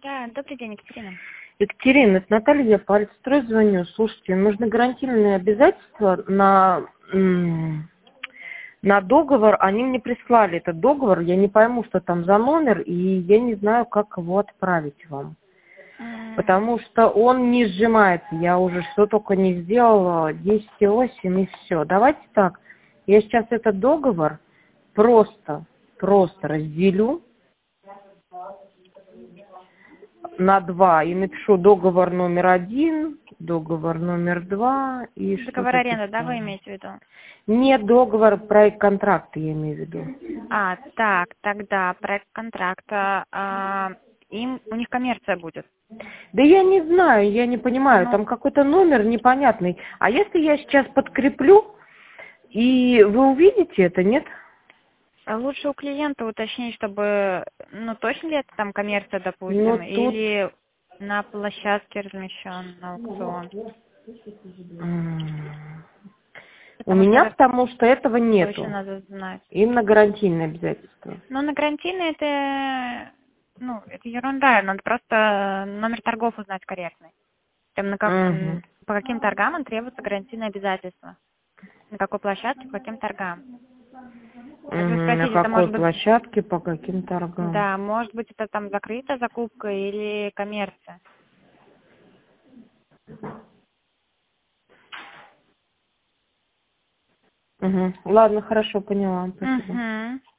Да, добрый день, Екатерина. Екатерина, это Наталья, я по Альтстрой звоню. Слушайте, нужны гарантийные обязательства на договор. Они мне прислали этот договор. Я не пойму, что там за номер, и я не знаю, как его отправить вам. Потому что он не сжимается. Я уже что только не сделала, 10,8 и все. Давайте так. Я сейчас этот договор просто разделю на 2 и напишу договор номер 1, договор номер 2 и Договор что-то аренды, да, типа. вы имеете в виду? Нет, договор, проект контракта я имею в виду. Так, тогда проект контракта, у них коммерция будет. Да я не знаю, я не понимаю, Ну, там какой-то номер непонятный. А если я сейчас подкреплю, и вы увидите это, нет? лучше у клиента уточнить, чтобы, точно ли это там коммерция, Ну допустим, тут... или на площадке размещен на аукцион. У Потому что меня это потому что этого точно нету. надо знать. Именно гарантийные обязательства. Но на гарантийные это ерунда, надо просто номер торгов узнать корректный. Там Угу. по каким торгам он требуется гарантийное обязательство. На какой площадке, по каким торгам. Это вы На спросите, это какой может быть, площадке, по каким торгам? да, может быть, это там закрытая закупка или коммерция. Угу. Ладно, хорошо, поняла. Спасибо. Угу.